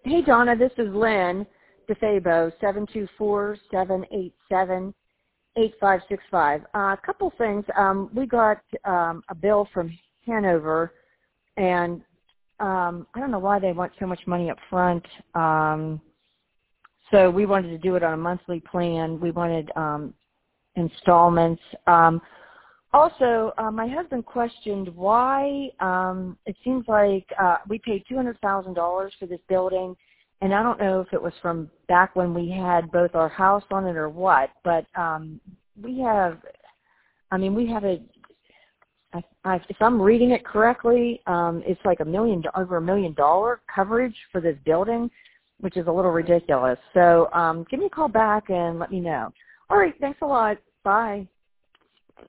Hey, Donna, this is Lynn DeFabo, 724-787-8565. A couple things. We got a bill from Hanover, and I don't know why they want so much money up front. So we wanted to do it on a monthly plan. We wanted installments. Also, my husband questioned why it seems like we paid $200,000 for this building, and I don't know if it was from back when we had both our house on it or what, but we have a, if I'm reading it correctly, it's like over $1 million coverage for this building, which is a little ridiculous. So give me a call back and let me know. All right, thanks a lot. Bye.